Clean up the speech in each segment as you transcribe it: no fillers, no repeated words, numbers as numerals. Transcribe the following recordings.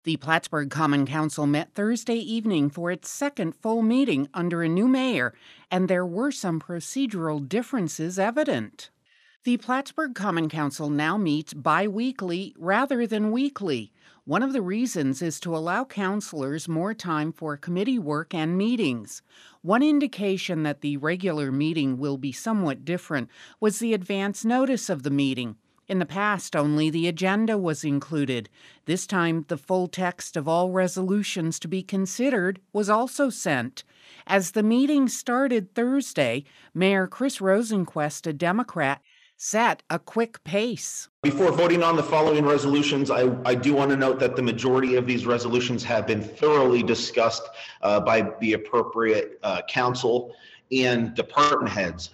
The Plattsburgh Common Council met Thursday evening for its second full meeting under a new mayor, and there were some procedural differences evident. The Plattsburgh Common Council now meets bi-weekly rather than weekly. One of the reasons is to allow councilors more time for committee work and meetings. One indication that the regular meeting will be somewhat different was the advance notice of the meeting. In the past, only the agenda was included. This time, the full text of all resolutions to be considered was also sent. As the meeting started Thursday, Mayor Chris Rosenquist, a Democrat, set a quick pace. Before voting on the following resolutions, I do want to note that the majority of these resolutions have been thoroughly discussed by the appropriate council and department heads.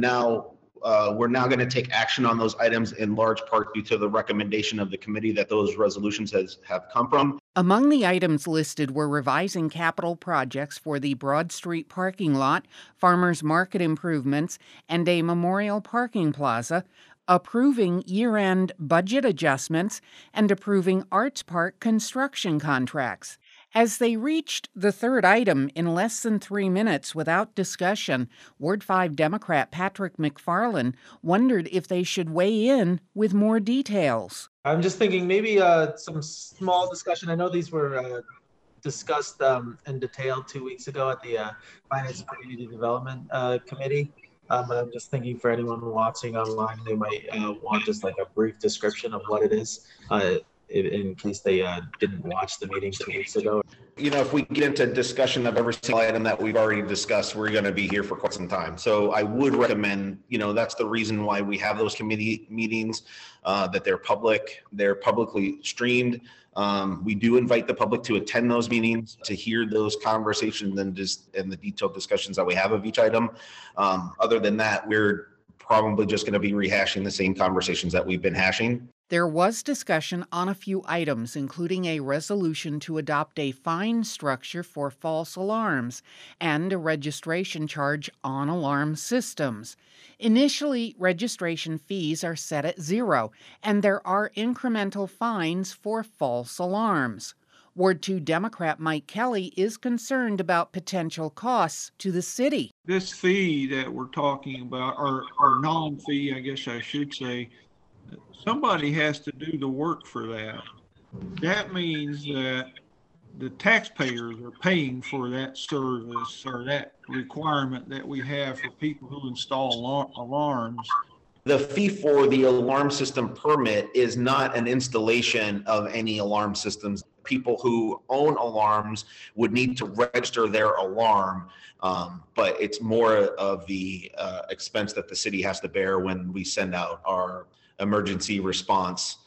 We're now going to take action on those items in large part due to the recommendation of the committee that those resolutions have come from. Among the items listed were revising capital projects for the Broad Street parking lot, farmers market improvements, and a memorial parking plaza, approving year-end budget adjustments, and approving Arts Park construction contracts. As they reached the third item in less than 3 minutes without discussion, Ward 5 Democrat Patrick McFarland wondered if they should weigh in with more details. I'm just thinking maybe some small discussion. I know these were discussed in detail 2 weeks ago at the Finance and Community Development Committee. But I'm just thinking for anyone watching online, they might want just like a brief description of what it is. In case they didn't watch the meeting 2 weeks ago. You know, if we get into discussion of every single item that we've already discussed, we're going to be here for quite some time. So I would recommend, that's the reason why we have those committee meetings, that they're public, they're publicly streamed. We do invite the public to attend those meetings to hear those conversations and the detailed discussions that we have of each item. Other than that, we're probably just going to be rehashing the same conversations that we've been hashing. There was discussion on a few items, including a resolution to adopt a fine structure for false alarms and a registration charge on alarm systems. Initially, registration fees are set at $0, and there are incremental fines for false alarms. Ward 2 Democrat Mike Kelly is concerned about potential costs to the city. This fee that we're talking about, or non-fee, I guess I should say, somebody has to do the work for that. That means that the taxpayers are paying for that service or that requirement that we have for people who install alarms. The fee for the alarm system permit is not an installation of any alarm systems. People who own alarms would need to register their alarm, but it's more of the expense that the city has to bear when we send out our emergency response,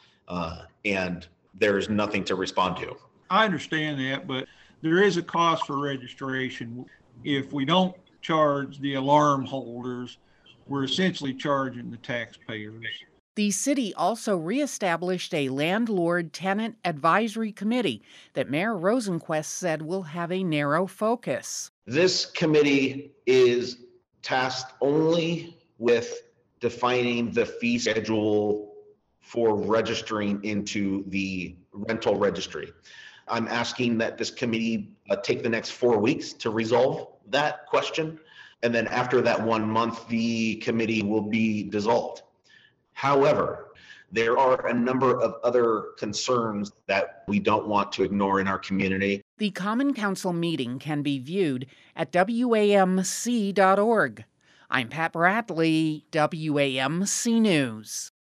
and there's nothing to respond to. I understand that, but there is a cost for registration. If we don't charge the alarm holders, we're essentially charging the taxpayers. The city also reestablished a landlord-tenant advisory committee that Mayor Rosenquist said will have a narrow focus. This committee is tasked only with defining the fee schedule for registering into the rental registry. I'm asking that this committee take the next 4 weeks to resolve that question. And then after that 1 month, the committee will be dissolved. However, there are a number of other concerns that we don't want to ignore in our community. The Common Council meeting can be viewed at WAMC.org. I'm Pat Bradley, WAMC News.